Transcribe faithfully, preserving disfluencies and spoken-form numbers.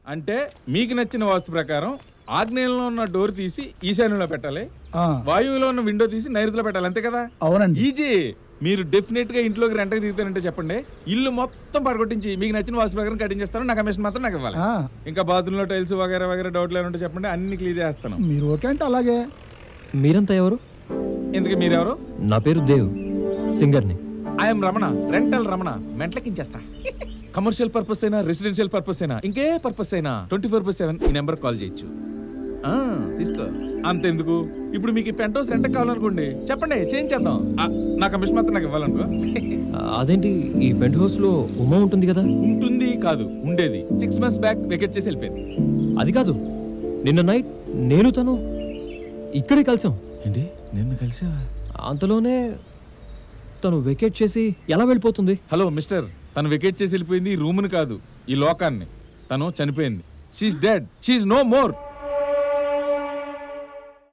అంటే మీకు నచ్చిన వాస్తు ప్రకారం ఆగ్నేయంలో ఉన్న డోర్ తీసి ఈశాన్యంలో పెట్టాలి, వాయువులో ఉన్న విండో తీసి నైరుతిలో పెట్టాలి, అంతే కదా? అవునండి. ఈజీ. మీరు డెఫినెట్ గా ఇంట్లోకి రెంట్కి దిగుతారంటే చెప్పండి, ఇల్లు మొత్తం పడగొట్టించి మీకు నచ్చిన వాస్తు ప్రకారం కట్టించేస్తాను. నా కమిషన్ మాత్రం నాకు ఇవ్వాలి. ఇంకా బాత్రూమ్ లో టైల్స్ వగేరా వగేరా డౌట్లు ఏమంటే చెప్పండి, అన్ని క్లియర్ చేస్తాను. మీరు ఓకే అంటే అలాగే. మీరంతా ఎవరు? ఎందుకు మీరెవరు? నా పేరు దేవ్, సింగర్ని. I'm Ramana, rental Ramana. మెంట్లకించేస్తా. కమర్షియల్ పర్పస్ అయినా రెసిడెన్షియల్ పర్పస్ అయినా ఇంకే పర్పస్ అయినా ట్వంటీ ఫోర్ బై సెవెన్ ఈ నెంబర్ కాల్ చేయొచ్చు. తీసుకో. అంతెందుకు, ఇప్పుడు మీకు పెంట్ హౌస్ రెంట్ కావాలనుకోండి చెప్పండి, చేంజ్ చేద్దాం. నా కమిషన్ మాత్రం నాకు ఇవ్వాలనుకో. అదేంటి, ఈ పెంట్ హౌస్ లో ఉమా ఉంటుంది కదా? ఉంటుంది కాదు, ఉండేది. సిక్స్ మంత్స్ బ్యాక్ వెకేట్ చేసి వెళ్ళిపోయింది. అది కాదు, నిన్న నైట్ నేను తను ఇక్కడే కలిసాం. ఏంటి, నిన్న కలిసా? అంతలోనే తను వెకేట్ చేసి ఎలా వెళ్ళిపోతుంది? హలో మిస్టర్, తను వెకేట్ చేసి వెళ్ళిపోయింది ఈ రూమ్ని కాదు, ఈ లోకాన్ని. తను చనిపోయింది. She is dead, she is no more.